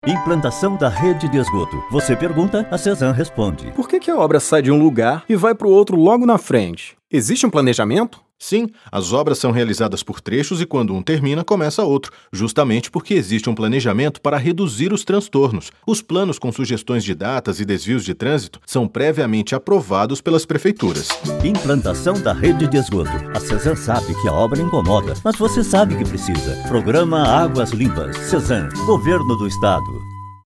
Implantação da rede de esgoto. Você pergunta, a Cesan responde. Por que a obra sai de um lugar e vai para o outro logo na frente? Existe um planejamento? Sim, as obras são realizadas por trechos e quando um termina, começa outro, justamente porque existe um planejamento para reduzir os transtornos. Os planos com sugestões de datas e desvios de trânsito são previamente aprovados pelas prefeituras. Implantação da rede de esgoto. A Cesan sabe que a obra incomoda, mas você sabe que precisa. Programa Águas Limpas. Cesan, Governo do Estado.